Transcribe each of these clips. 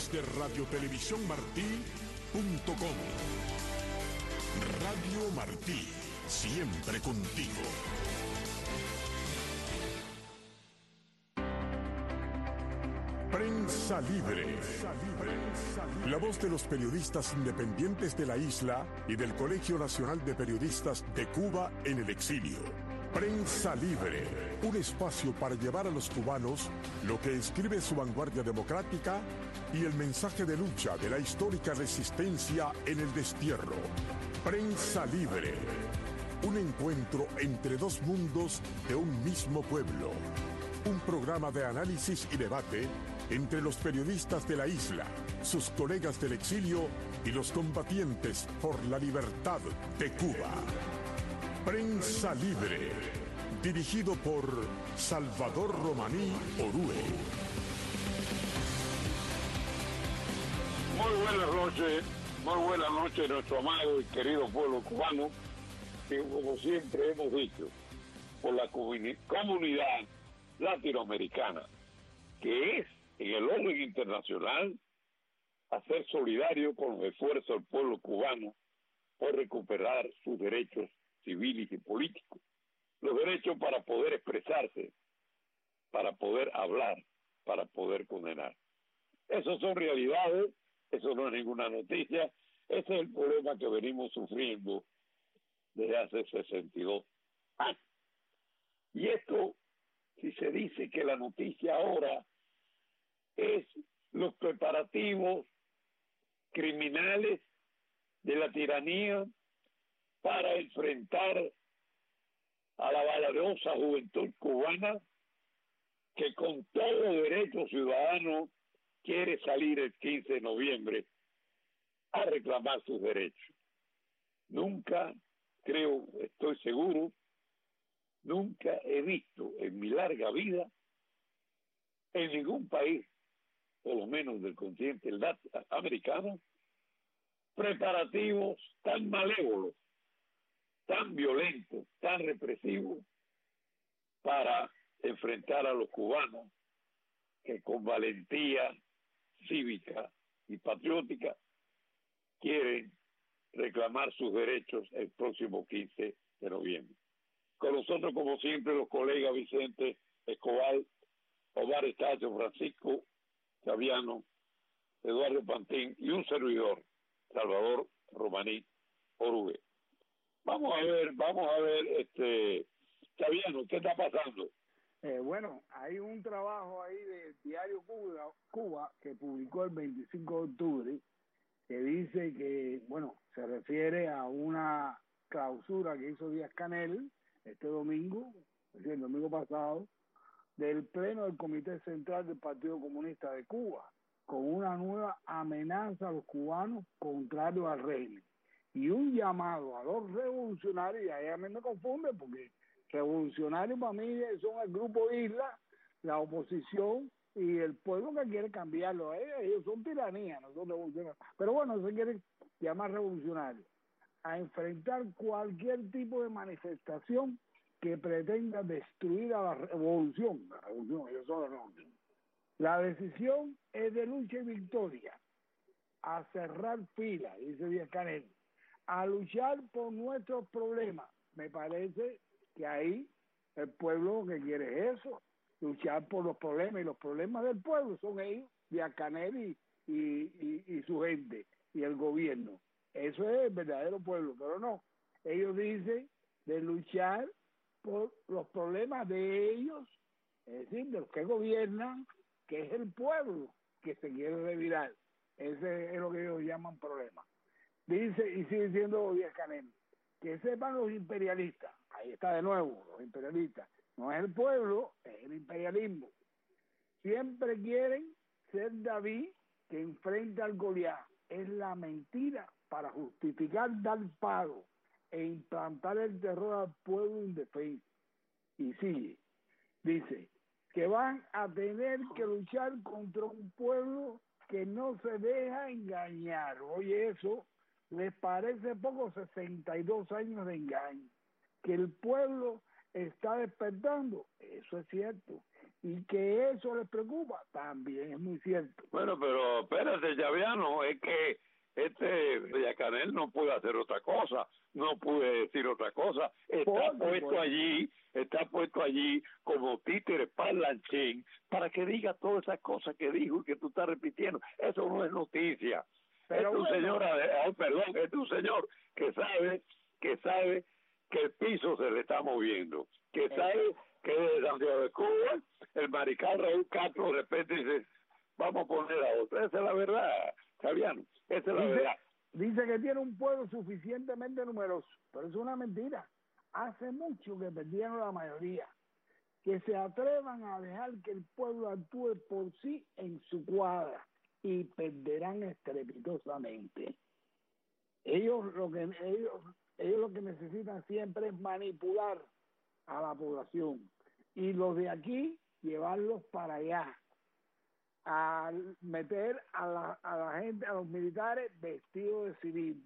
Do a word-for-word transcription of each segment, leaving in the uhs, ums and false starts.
través de radio televisión martí punto com. Radio Martí, siempre contigo. Prensa Libre. La voz de los periodistas independientes de la isla y del Colegio Nacional de Periodistas de Cuba en el exilio. Prensa Libre, un espacio para llevar a los cubanos lo que escribe su vanguardia democrática y el mensaje de lucha de la histórica resistencia en el destierro. Prensa Libre, un encuentro entre dos mundos de un mismo pueblo. Un programa de análisis y debate entre los periodistas de la isla, sus colegas del exilio y los combatientes por la libertad de Cuba. Prensa Libre, dirigido por Salvador Romaní Orue. Muy buenas noches, muy buenas noches nuestro amado y querido pueblo cubano, que como siempre hemos dicho, por la comunidad latinoamericana, que es en el orden internacional hacer solidario con los esfuerzos del pueblo cubano por recuperar sus derechos civiles y políticos, los derechos para poder expresarse, para poder hablar, para poder condenar. Esas son realidades, eso no es ninguna noticia, ese es el problema que venimos sufriendo desde hace sesenta y dos años. Y esto, si se dice que la noticia ahora es los preparativos criminales de la tiranía para enfrentar a la valerosa juventud cubana que con todo derecho ciudadano quiere salir el quince de noviembre a reclamar sus derechos. Nunca, creo, estoy seguro, nunca he visto en mi larga vida en ningún país, por lo menos del continente americano, preparativos tan malévolos, tan violentos, tan represivos para enfrentar a los cubanos que con valentía cívica y patriótica quieren reclamar sus derechos el próximo quince de noviembre. Con nosotros, como siempre, los colegas Vicente Escobar, Omar Estacio, Francisco Xaviano, Eduardo Pantín y un servidor, Salvador Romaní Orue. Vamos a ver, vamos a ver, este, Xaviano, ¿qué está pasando? Eh, bueno, hay un trabajo ahí del diario Cuba, Cuba que publicó el veinticinco de octubre que dice que, bueno, se refiere a una clausura que hizo Díaz-Canel este domingo, es decir, el domingo pasado, del Pleno del Comité Central del Partido Comunista de Cuba, con una nueva amenaza a los cubanos contrario al régimen y un llamado a los revolucionarios, y ahí a mí me confunde porque revolucionarios para mí son el grupo Isla, la oposición y el pueblo que quiere cambiarlo. Ellos son tiranía, no son revolucionarios, pero bueno, se quiere llamar revolucionarios, a enfrentar cualquier tipo de manifestación que pretenda destruir a la revolución. La revolución, ellos son la revolución. La decisión es de lucha y victoria, a cerrar filas, dice Díaz-Canel, a luchar por nuestros problemas. Me parece que ahí el pueblo lo que quiere es eso, luchar por los problemas, y los problemas del pueblo son ellos, Díaz-Canel y, y, y, y su gente, y el gobierno. Eso es el verdadero pueblo, pero no. Ellos dicen de luchar por los problemas de ellos, es decir, de los que gobiernan, que es el pueblo que se quiere revirar. Ese es lo que ellos llaman problema. Dice, y sigue diciendo Díaz-Canel, que sepan los imperialistas, ahí está de nuevo, los imperialistas, no es el pueblo, es el imperialismo. Siempre quieren ser David que enfrenta al Goliat. Es la mentira para justificar dar pago e implantar el terror al pueblo indefenso. Y sigue, dice, que van a tener que luchar contra un pueblo que no se deja engañar. Oye, eso les parece poco, sesenta y dos años de engaño. Que el pueblo está despertando, eso es cierto, y que eso les preocupa, también es muy cierto. Bueno, pero espérate, Chaviano, es que este Villacanel no puede hacer otra cosa, no puede decir otra cosa, está Por puesto supuesto. allí, está puesto allí como títere parlanchín para que diga todas esas cosas que dijo y que tú estás repitiendo. Eso no es noticia. Pero es un bueno, señor, ay, perdón, es un señor que sabe, que sabe que el piso se le está moviendo, que sabe que desde Santiago de Cuba el mariscal Raúl Castro de repente dice, vamos a poner a otro. Esa es la verdad, Fabiano, esa es la dice, verdad. dice que tiene un pueblo suficientemente numeroso, pero es una mentira. Hace mucho que perdieron la mayoría. Que se atrevan a dejar que el pueblo actúe por sí en su cuadra y perderán estrepitosamente. Ellos lo que ellos ellos lo que necesitan siempre es manipular a la población y los de aquí llevarlos para allá, a meter a la, a la gente, a los militares vestidos de civil,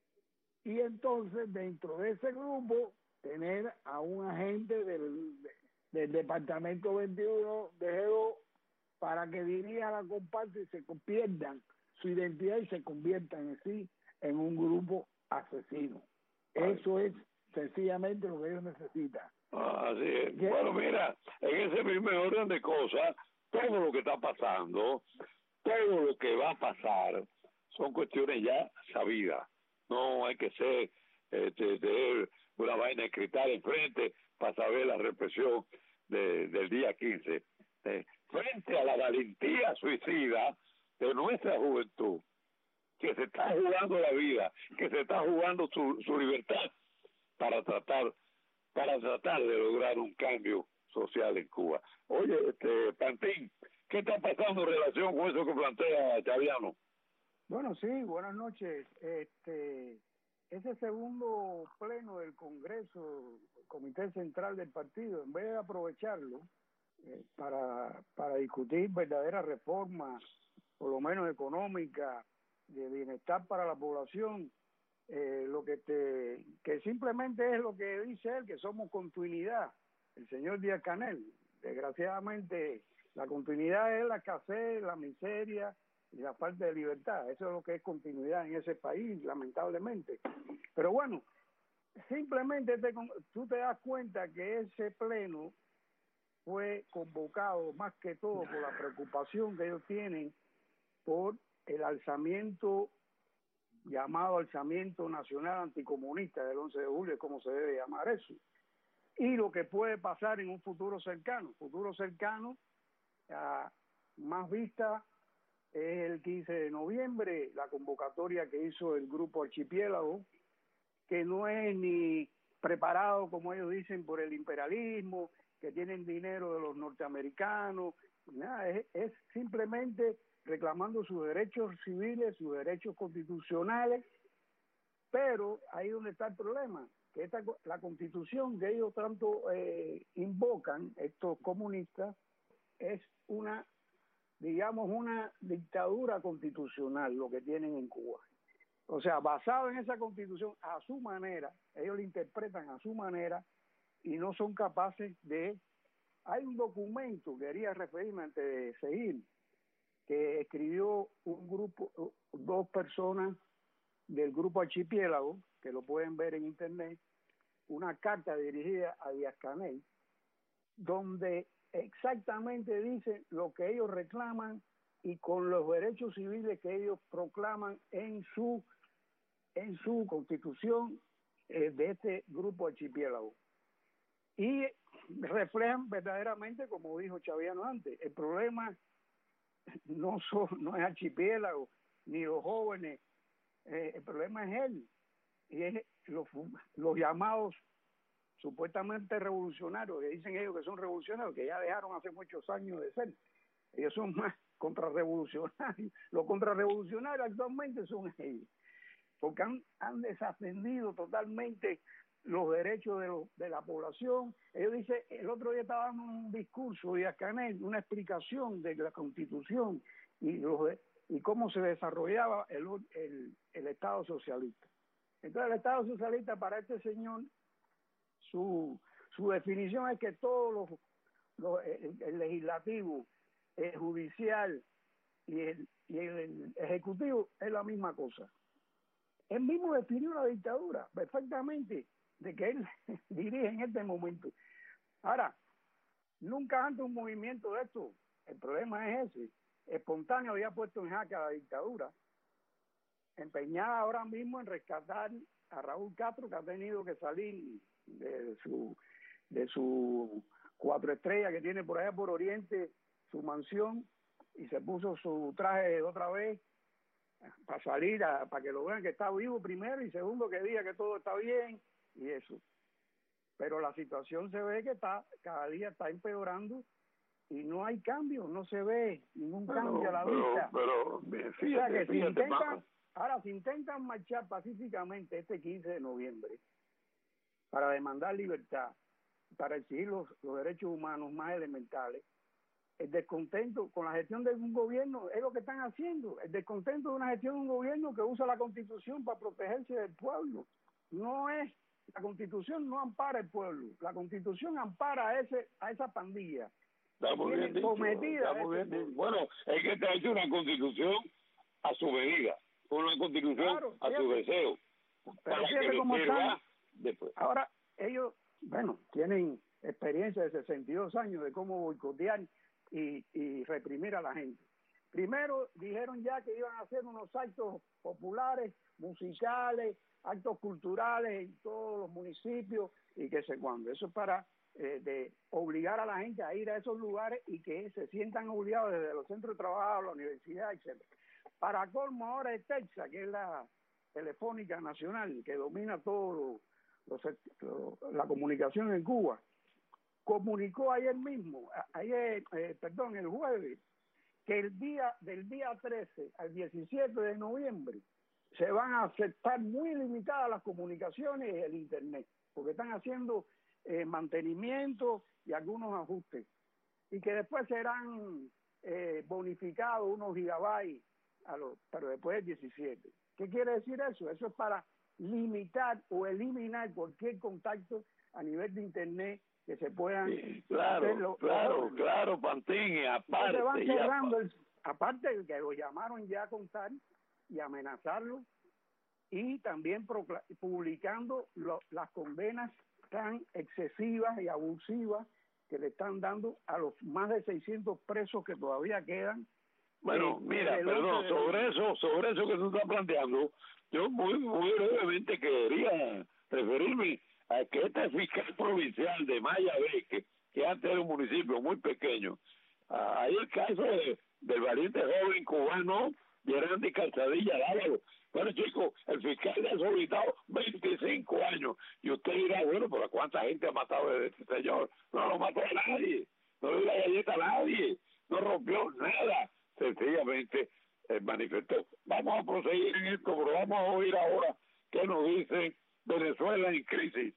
y entonces dentro de ese grupo tener a un agente del, del departamento veintiuno de G dos para que dirija la comparsa y se pierdan su identidad y se conviertan en sí en un grupo asesino. Eso es sencillamente lo que ellos necesitan. Ah, así es. Bueno, mira, en ese mismo orden de cosas, todo lo que está pasando, todo lo que va a pasar, son cuestiones ya sabidas. No hay que ser, este, tener una vaina escrita enfrente para saber la represión de, del día quince. Eh, frente a la valentía suicida de nuestra juventud, que se está jugando la vida, que se está jugando su, su libertad para tratar para tratar de lograr un cambio social en Cuba. Oye, este Pantín, ¿qué está pasando en relación con eso que plantea Chaviano? Bueno, sí, buenas noches. Este, ese segundo pleno del Congreso, Comité Central del Partido, en vez de aprovecharlo eh, para, para discutir verdaderas reformas, por lo menos económicas, de bienestar para la población, eh, lo que te que simplemente es lo que dice él, que somos continuidad, el señor Díaz Canel. Desgraciadamente la continuidad es la escasez, la miseria y la falta de libertad. Eso es lo que es continuidad en ese país, lamentablemente. Pero bueno, simplemente te, tú te das cuenta que ese pleno fue convocado más que todo por la preocupación que ellos tienen por el alzamiento, llamado alzamiento nacional anticomunista del once de julio, como se debe llamar eso, y lo que puede pasar en un futuro cercano. Futuro cercano, a más vista, es el quince de noviembre, la convocatoria que hizo el grupo Archipiélago, que no es ni preparado, como ellos dicen, por el imperialismo, que tienen dinero de los norteamericanos, nada, es, es simplemente reclamando sus derechos civiles, sus derechos constitucionales, pero ahí donde está el problema, que esta, la constitución que ellos tanto eh, invocan, estos comunistas, es una, digamos, una dictadura constitucional lo que tienen en Cuba. O sea, basado en esa constitución, a su manera, ellos la interpretan a su manera y no son capaces de... Hay un documento, quería referirme antes de seguir, que escribió un grupo, dos personas del grupo Archipiélago, que lo pueden ver en internet, una carta dirigida a Díaz Canel, donde exactamente dice lo que ellos reclaman y con los derechos civiles que ellos proclaman en su en su constitución eh, de este grupo Archipiélago. Y reflejan verdaderamente, como dijo Chaviano antes, el problema no, son, no es Archipiélago, ni los jóvenes, eh, el problema es él, y es los, los llamados supuestamente revolucionarios, que dicen ellos que son revolucionarios, que ya dejaron hace muchos años de ser. Ellos son más contrarrevolucionarios. Los contrarrevolucionarios actualmente son ellos, porque han, han desatendido totalmente los derechos de, lo, de la población. Ellos dicen, el otro día estaba dando un discurso de Canel, una explicación de la Constitución y, los, y cómo se desarrollaba el, el, el Estado socialista. Entonces el Estado socialista para este señor, su, su definición es que todos los, lo, el, el legislativo, el judicial y el, y el ejecutivo es la misma cosa. Él mismo definió la dictadura perfectamente de que él dirige en este momento. Ahora, nunca antes un movimiento de esto, el problema es ese, espontáneo había puesto en jaque a la dictadura, empeñada ahora mismo en rescatar a Raúl Castro, que ha tenido que salir de su de su cuatro estrellas que tiene por allá por Oriente, su mansión, y se puso su traje otra vez para salir, a, para que lo vean que está vivo primero, y segundo que diga que todo está bien, y eso. Pero la situación se ve que está cada día está empeorando y no hay cambio, no se ve ningún pero, cambio a la pero, vista. Pero, fíjate, o sea que fíjate, si intentan, Paco. ahora si intentan marchar pacíficamente este quince de noviembre para demandar libertad, para exigir los, los derechos humanos más elementales, el descontento con la gestión de un gobierno es lo que están haciendo, el descontento de una gestión de un gobierno que usa la Constitución para protegerse del pueblo. No es, la Constitución no ampara al pueblo, la Constitución ampara a ese a esa pandilla. Está muy bien dicho, está muy bien dicho. Bueno, es que está hecho una Constitución a su medida, una Constitución claro, a su deseo. Pero fíjate cómo están. Ahora, ellos, bueno, tienen experiencia de sesenta y dos años de cómo boicotear y, y reprimir a la gente. Primero dijeron ya que iban a hacer unos actos populares, musicales, actos culturales en todos los municipios y qué sé cuándo. Eso es para eh, de obligar a la gente a ir a esos lugares y que se sientan obligados desde los centros de trabajo, la universidad, etcétera. Para colmo ahora es Texas, que es la Telefónica Nacional, que domina todo lo, lo, la comunicación en Cuba, comunicó ayer mismo, ayer, eh, perdón, el jueves, que el día del día trece al diecisiete de noviembre se van a aceptar muy limitadas las comunicaciones y el internet, porque están haciendo eh, mantenimiento y algunos ajustes, y que después serán eh, bonificados unos gigabytes, a los, pero después del diecisiete. ¿Qué quiere decir eso? Eso es para limitar o eliminar cualquier contacto a nivel de internet que se puedan sí, claro, hacer los, claro, los claro, Pantín, aparte, se van cerrando el, aparte de que lo llamaron ya a contar y amenazarlo, y también publicando lo, las condenas tan excesivas y abusivas que le están dando a los más de seiscientos presos que todavía quedan. Bueno, eh, mira, perdón, sobre eso, sobre eso que tú estás planteando, yo muy, muy brevemente quería referirme a que este fiscal provincial de Mayagüez, que antes era un municipio muy pequeño, ahí el caso de, del valiente joven cubano Gerandi Calzadilla Dávalo. Bueno, chicos, el fiscal le ha solicitado veinticinco años, y usted dirá, bueno, pero ¿cuánta gente ha matado a este señor? No lo mató a nadie, no le dio la galleta a nadie, no rompió nada, sencillamente eh, manifestó. Vamos a proseguir en esto, pero vamos a oír ahora qué nos dice Venezuela en crisis.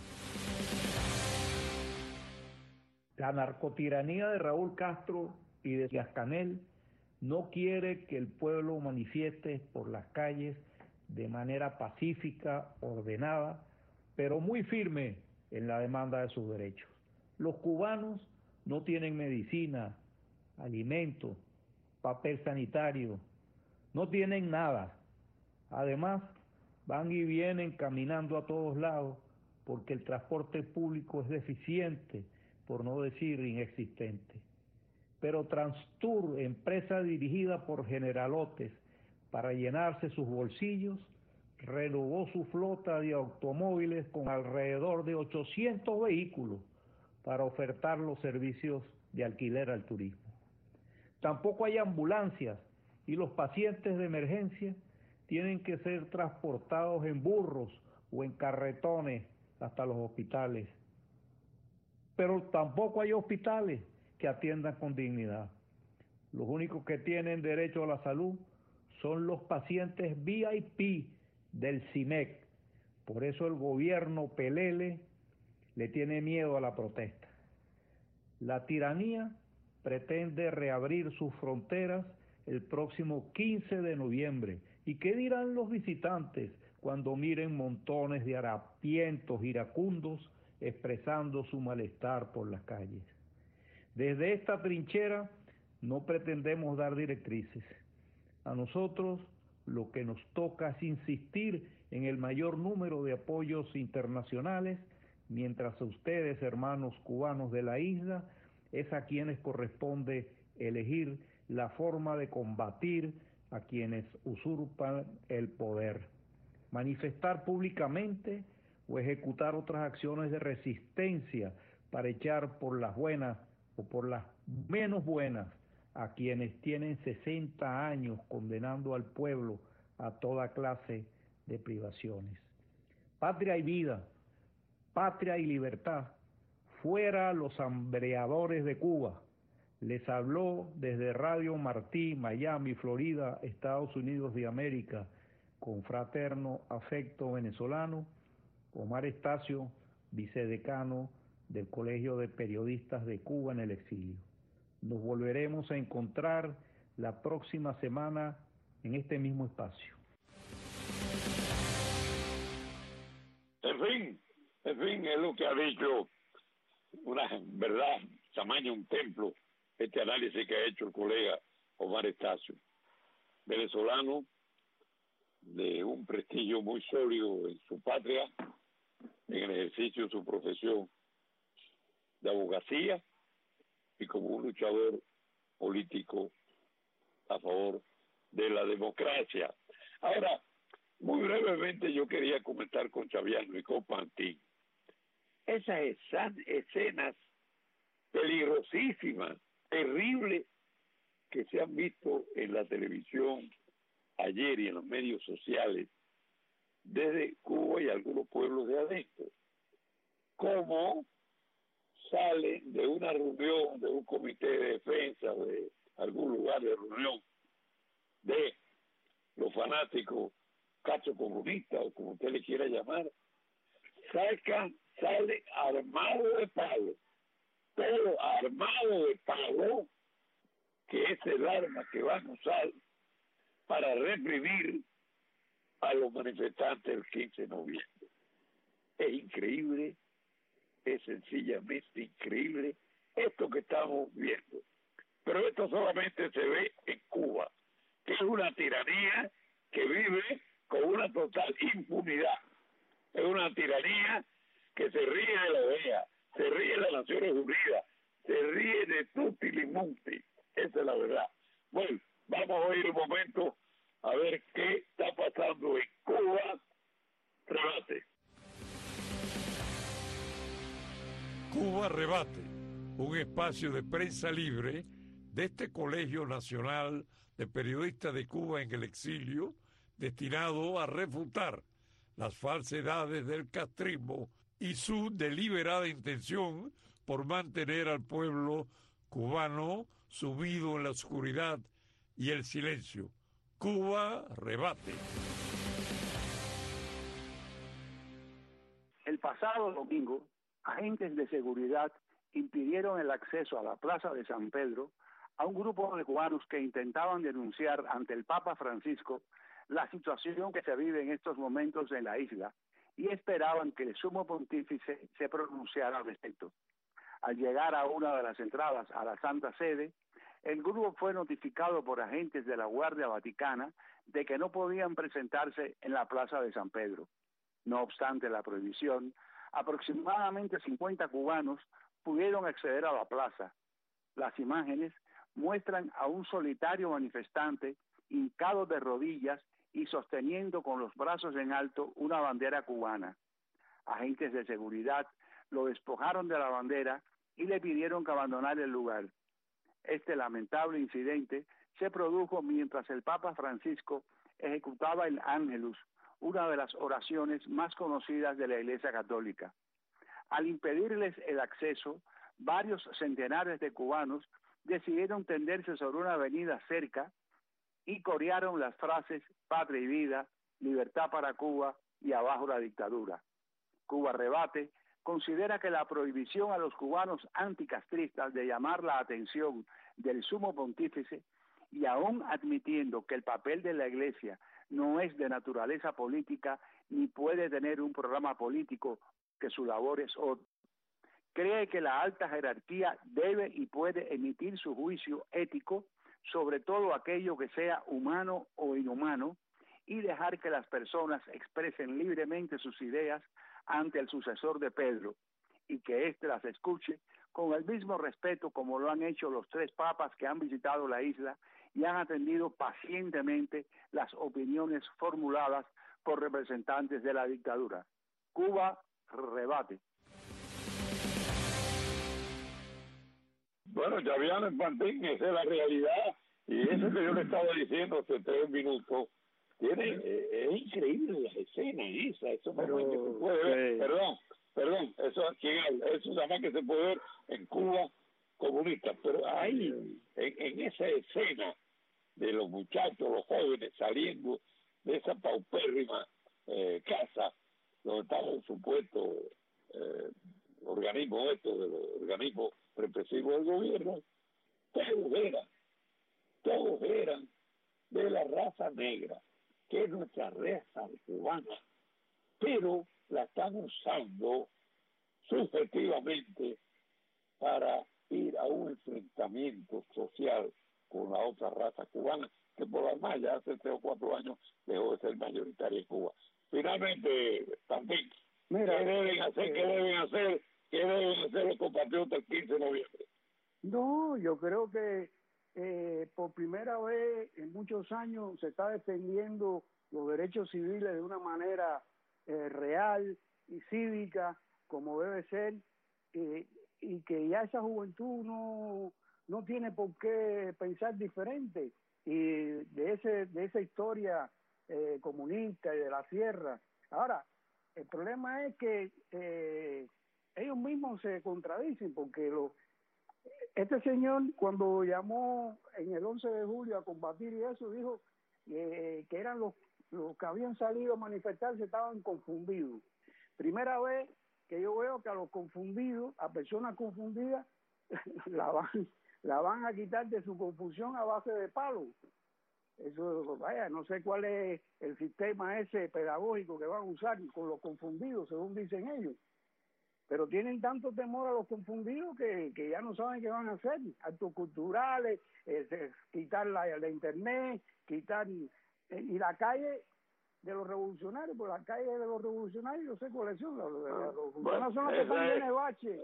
La narcotiranía de Raúl Castro y de Díaz-Canel no quiere que el pueblo manifieste por las calles de manera pacífica, ordenada, pero muy firme en la demanda de sus derechos. Los cubanos no tienen medicina, alimentos, papel sanitario, no tienen nada. Además, van y vienen caminando a todos lados porque el transporte público es deficiente, por no decir inexistente. Pero Transtour, empresa dirigida por generalotes para llenarse sus bolsillos, renovó su flota de automóviles con alrededor de ochocientos vehículos para ofertar los servicios de alquiler al turismo. Tampoco hay ambulancias y los pacientes de emergencia tienen que ser transportados en burros o en carretones hasta los hospitales. Pero tampoco hay hospitales que atiendan con dignidad. Los únicos que tienen derecho a la salud son los pacientes V I P del C I M E C. Por eso el gobierno Pelele le tiene miedo a la protesta. La tiranía pretende reabrir sus fronteras el próximo quince de noviembre. ¿Y qué dirán los visitantes cuando miren montones de harapientos iracundos expresando su malestar por las calles? Desde esta trinchera no pretendemos dar directrices. A nosotros lo que nos toca es insistir en el mayor número de apoyos internacionales, mientras a ustedes, hermanos cubanos de la isla, es a quienes corresponde elegir la forma de combatir a quienes usurpan el poder. Manifestar públicamente o ejecutar otras acciones de resistencia para echar por las buenas o por las menos buenas a quienes tienen sesenta años condenando al pueblo a toda clase de privaciones. Patria y vida, patria y libertad, fuera los hambreadores de Cuba. Les habló desde Radio Martí, Miami, Florida, Estados Unidos de América, con fraterno afecto venezolano, Omar Estacio, vicedecano del Colegio de Periodistas de Cuba en el exilio. Nos volveremos a encontrar la próxima semana en este mismo espacio. En fin, en fin, es lo que ha dicho, una verdad, tamaño un templo, este análisis que ha hecho el colega Omar Estacio, venezolano de un prestigio muy sólido en su patria, en el ejercicio de su profesión de abogacía y como un luchador político a favor de la democracia. Ahora, muy brevemente yo quería comentar con Chaviano y con Pantín esas escenas peligrosísimas, terribles, que se han visto en la televisión ayer y en los medios sociales desde Cuba y algunos pueblos de adentro. Cómo salen de una reunión, de un comité de defensa, de algún lugar de reunión, de los fanáticos cacho comunistas, o como usted le quiera llamar, sacan, sale armado de palo, todo armado de palo, que es el arma que van a usar para reprimir a los manifestantes el quince de noviembre. Es increíble, es sencillamente increíble esto que estamos viendo. Pero esto solamente se ve en Cuba, que es una tiranía que vive con una total impunidad. Es una tiranía que se ríe de la O E A, se ríe de las Naciones Unidas, se ríe de tutti li munti. Esa es la verdad. Bueno, vamos a oír un momento a ver qué está pasando en Cuba. Rebate. Cuba Rebate, un espacio de prensa libre de este Colegio Nacional de Periodistas de Cuba en el exilio, destinado a refutar las falsedades del castrismo y su deliberada intención por mantener al pueblo cubano sumido en la oscuridad y el silencio. Cuba Rebate. El pasado domingo, agentes de seguridad impidieron el acceso a la Plaza de San Pedro a un grupo de cubanos que intentaban denunciar ante el Papa Francisco la situación que se vive en estos momentos en la isla y esperaban que el sumo pontífice se pronunciara al respecto. Al llegar a una de las entradas a la Santa Sede, el grupo fue notificado por agentes de la Guardia Vaticana de que no podían presentarse en la Plaza de San Pedro. No obstante la prohibición, aproximadamente cincuenta cubanos pudieron acceder a la plaza. Las imágenes muestran a un solitario manifestante hincado de rodillas y sosteniendo con los brazos en alto una bandera cubana. Agentes de seguridad lo despojaron de la bandera y le pidieron que abandonara el lugar. Este lamentable incidente se produjo mientras el Papa Francisco ejecutaba el Ángelus, una de las oraciones más conocidas de la Iglesia Católica. Al impedirles el acceso, varios centenares de cubanos decidieron tenderse sobre una avenida cerca y corearon las frases patria y vida, libertad para Cuba y abajo la dictadura. Cuba Rebate considera que la prohibición a los cubanos anticastristas de llamar la atención del sumo pontífice, y aún admitiendo que el papel de la Iglesia no es de naturaleza política ni puede tener un programa político, que su labor es otra, cree que la alta jerarquía debe y puede emitir su juicio ético sobre todo aquello que sea humano o inhumano y dejar que las personas expresen libremente sus ideas ante el sucesor de Pedro y que éste las escuche con el mismo respeto como lo han hecho los tres papas que han visitado la isla y han atendido pacientemente las opiniones formuladas por representantes de la dictadura. Cuba rebate. Bueno, Xaviano Infantín, esa es la realidad, y eso que yo le estaba diciendo hace tres minutos, tiene, eh, es increíble la escena esa, eso nada más que se puede ver, sí. perdón, perdón, eso, eso nada más que se puede ver en Cuba comunista, pero ahí, en, en esa escena de los muchachos, los jóvenes saliendo de esa paupérrima eh, casa, donde estaba un supuesto eh, organismo, esto de los organismos represivos del gobierno, todos eran, todos eran de la raza negra, que es nuestra raza cubana, pero la están usando subjetivamente para ir a un enfrentamiento social con la otra raza cubana, que por la más ya hace tres o cuatro años dejó de ser mayoritaria en Cuba. Finalmente, también, Mira, ¿qué deben hacer? Eh, ¿Qué deben hacer? ¿Qué deben hacer los compatriotas el quince de noviembre? No, yo creo que eh, por primera vez en muchos años se está defendiendo los derechos civiles de una manera eh, real y cívica, como debe ser, eh, y que ya esa juventud no, no tiene por qué pensar diferente y de ese de esa historia eh, comunista y de la sierra. Ahora, el problema es que eh, ellos mismos se contradicen, porque lo, este señor cuando llamó en el once de julio a combatir y eso, dijo eh, que eran los, los que habían salido a manifestarse estaban confundidos. Primera vez que yo veo que a los confundidos, a personas confundidas, la van, la van a quitar de su confusión a base de palos. Eso, vaya, no sé cuál es el sistema ese pedagógico que van a usar con los confundidos, según dicen ellos. Pero tienen tanto temor a los confundidos que, que ya no saben qué van a hacer. Actos culturales, eh, quitar la, la internet, quitar... Eh, y la calle de los revolucionarios, por la calle de los revolucionarios, yo sé cuáles son. Los, los, los revolucionarios son los que están llenos de bache.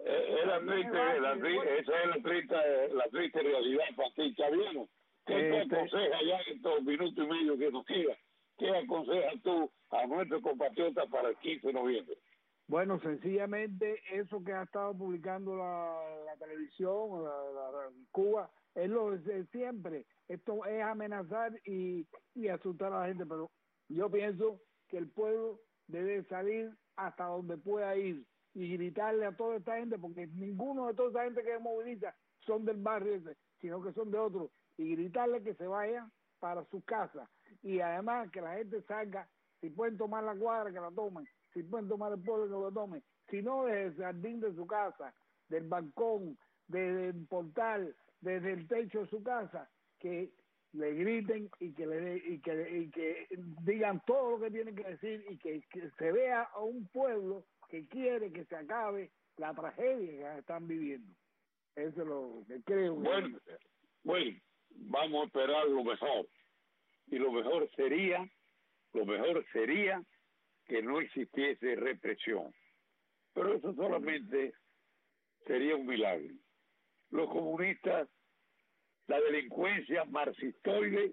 Esa es la triste, la triste realidad, Francisco Xaviano. ¿Qué te aconsejas ya en estos minutos y medio que nos queda? ¿Qué aconsejas tú a nuestros compatriotas para el quince de noviembre? Bueno, sencillamente eso que ha estado publicando la, la televisión, la, la, la Cuba, es lo de siempre. Esto es amenazar y, y asustar a la gente, pero yo pienso que el pueblo debe salir hasta donde pueda ir y gritarle a toda esta gente, porque ninguno de toda esta gente que moviliza son del barrio ese, sino que son de otro, y gritarle que se vayan para su casa, y además que la gente salga, si pueden tomar la cuadra, que la tomen, si pueden tomar el pueblo, que lo tomen, si no desde el jardín de su casa, del balcón, desde el portal, desde el techo de su casa, que le griten y que le y que, y que digan todo lo que tienen que decir y que, que se vea a un pueblo que quiere que se acabe la tragedia que están viviendo. Eso es lo que creo. Bueno, bueno, vamos a esperar lo mejor. Y lo mejor sería, lo mejor sería que no existiese represión. Pero eso solamente sería un milagro. Los comunistas, la delincuencia marxistoide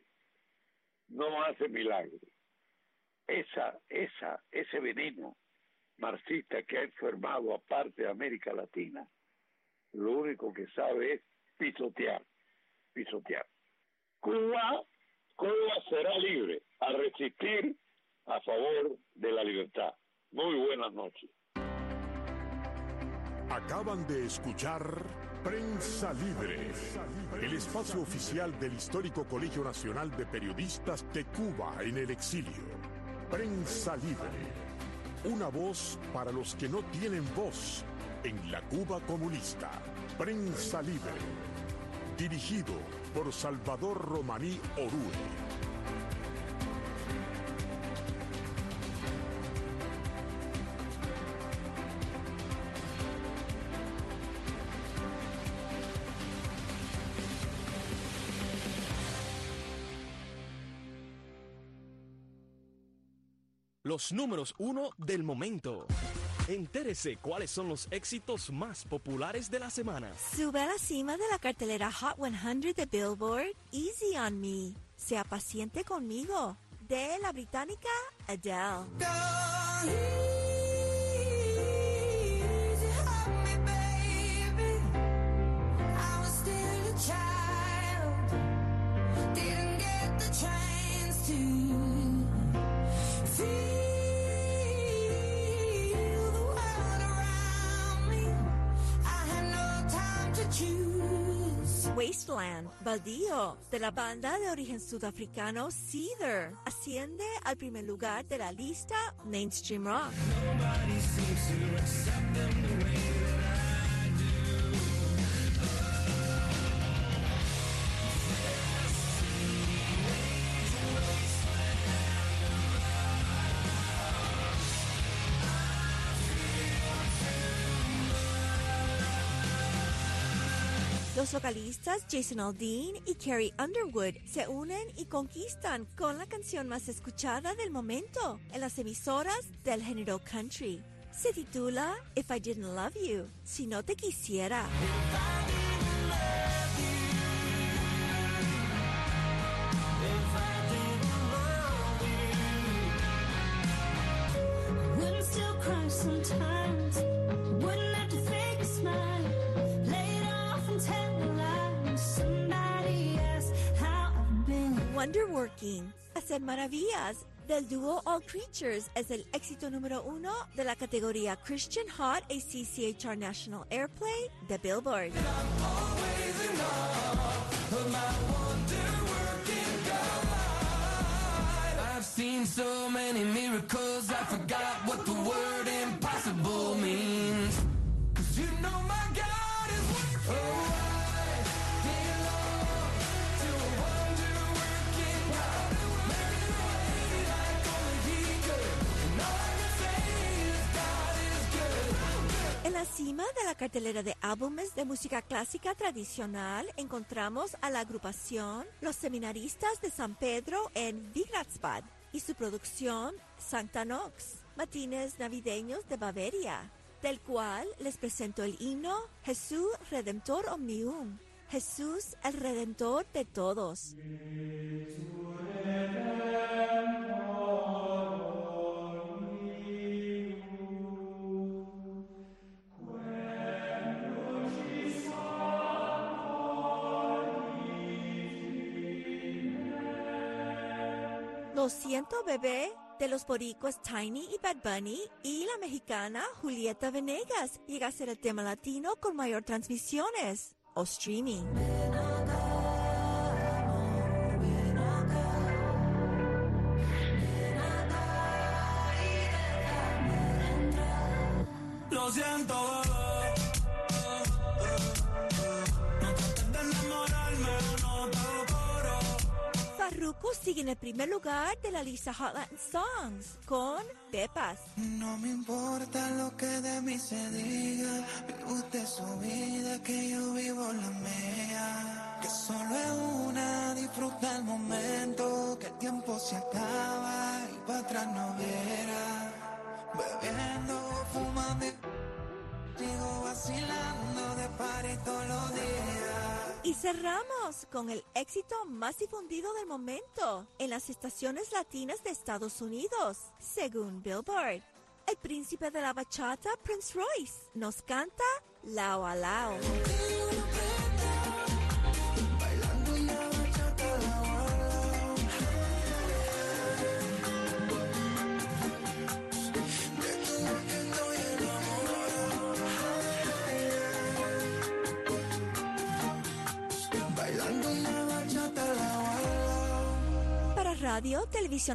no hace milagros. Esa, esa, ese veneno marxista que ha enfermado a parte de América Latina, lo único que sabe es pisotear, pisotear. Cuba, Cuba será libre a resistir a favor de la libertad. Muy buenas noches. Acaban de escuchar Prensa Libre, el espacio oficial del histórico Colegio Nacional de Periodistas de Cuba en el exilio. Prensa Libre, una voz para los que no tienen voz en la Cuba comunista. Prensa Libre, dirigido por Salvador Romaní Orue. los números uno del momento. Entérese cuáles son los éxitos más populares de la semana. Sube a la cima de la cartelera Hot cien de Billboard, Easy on Me. Sea paciente conmigo, de la británica Adele. Wasteland, Baldío, de la banda de origen sudafricano Seether, asciende al primer lugar de la lista Mainstream Rock. Los vocalistas Jason Aldean y Carrie Underwood se unen y conquistan con la canción más escuchada del momento en las emisoras del género country. Se titula If I Didn't Love You, Si No Te Quisiera. Wonderworking, Hacer Maravillas, del dúo All Creatures, es el éxito número uno de la categoría Christian Hot A C C H R National Airplay de Billboard. I've seen so many miracles, I forgot what the word impossible means. 'Cause you know my God is wonderful. Oh, en la cima de la cartelera de álbumes de música clásica tradicional encontramos a la agrupación Los Seminaristas de San Pedro en Vigratsbad y su producción Sancta Nox, matines navideños de Bavaria, del cual les presento el himno Jesús Redentor Omnium, Jesús el Redentor de todos. Lo siento, bebé, de los boricuas Tiny y Bad Bunny, y la mexicana Julieta Venegas llega a ser el tema latino con mayor transmisiones o streaming. Lo siento, Farruko sigue en el primer lugar de la lista Hot Latin Songs con Pepas. no me importa lo que de mí se diga, vive usted su vida, que yo vivo la mía. Que solo es una, disfruta el momento, que el tiempo se acaba y para atrás no verá. Bebiendo, fumando, sigo vacilando de party todos los días. Y cerramos con el éxito más difundido del momento en las estaciones latinas de Estados Unidos, según Billboard. El príncipe de la bachata, Prince Royce, nos canta Lao a Lao. Radio, televisión